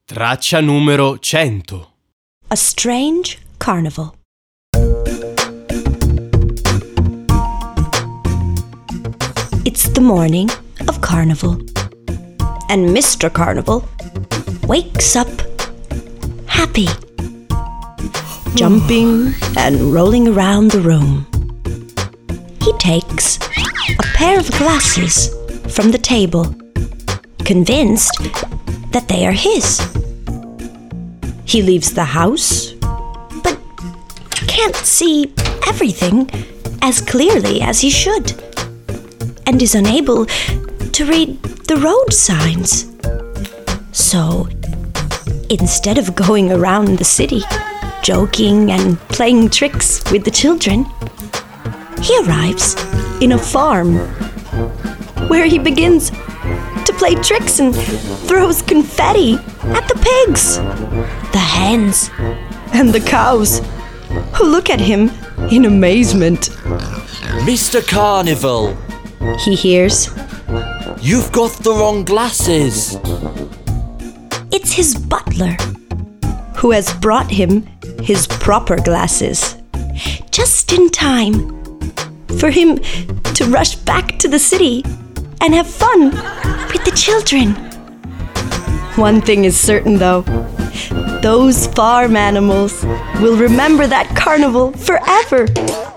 Traccia numero 100. A strange carnival. It's the morning of Carnival, and Mr. Carnival wakes up happy, jumping and rolling around the room. He takes a pair of glasses from the table, convinced that they are his. He leaves the house, but can't see everything as clearly as he should, and is unable to read the road signs. So, instead of going around the city, joking and playing tricks with the children, he arrives in a farm where he begins to play tricks and throws confetti at the pigs, the hens, and the cows, who look at him in amazement. Mr. Carnival, He hears. you've got the wrong glasses. It's his butler, who has brought him his proper glasses, just in time for him to rush back to the city and have fun with the children. One thing is certain, though. Those farm animals will remember that carnival forever.